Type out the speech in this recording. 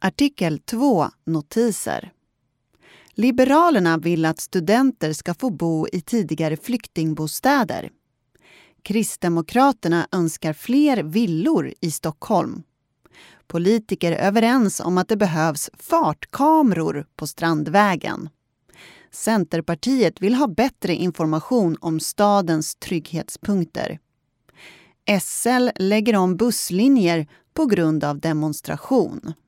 Artikel 2. Notiser. Liberalerna vill att studenter ska få bo i tidigare flyktingbostäder. Kristdemokraterna önskar fler villor i Stockholm. Politiker är överens om att det behövs fartkameror på Strandvägen. Centerpartiet vill ha bättre information om stadens trygghetspunkter. SL lägger om busslinjer på grund av demonstration.